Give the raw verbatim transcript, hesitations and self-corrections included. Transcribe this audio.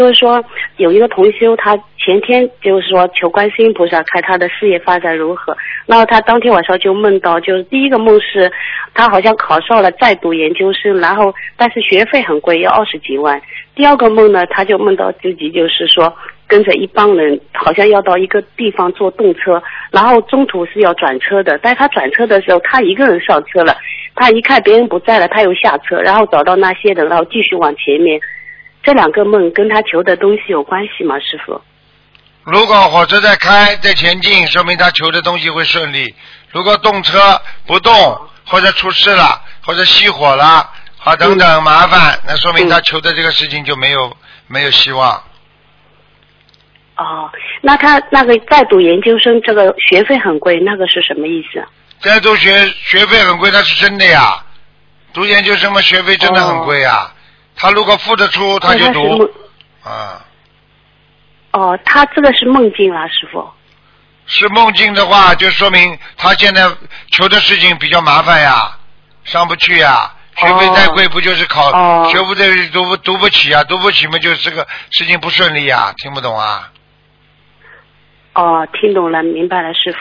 就是说有一个同修，他前天就是说求观世音菩萨看他的事业发展如何，然后他当天晚上就梦到，就是第一个梦是他好像考上了在读研究生，然后但是学费很贵，要二十几万。第二个梦呢，他就梦到自己就是说跟着一帮人，好像要到一个地方坐动车，然后中途是要转车的，但是他转车的时候他一个人上车了，他一看别人不在了，他又下车，然后找到那些人，然后继续往前面。这两个梦跟他求的东西有关系吗，师傅？ 如果火车在开在前进，说明他求的东西会顺利；如果动车不动，或者出事了，或者熄火了，啊等等麻烦，那说明他求的这个事情就没有没有希望。 哦，那他那个在读研究生，这个学费很贵，那个是什么意思？ 在读学学费很贵，那是真的呀。读研究生嘛，学费真的很贵呀。哦，他如果付得出，他就读。啊。 哦，他这个是梦境啊，师傅。 是梦境的话，就说明他现在求的事情比较麻烦呀，上不去呀。学费太贵，不就是考、哦、学不对读不读不起啊？读不起嘛，就是这个事情不顺利呀，听不懂啊？ 哦，听懂了，明白了，师傅。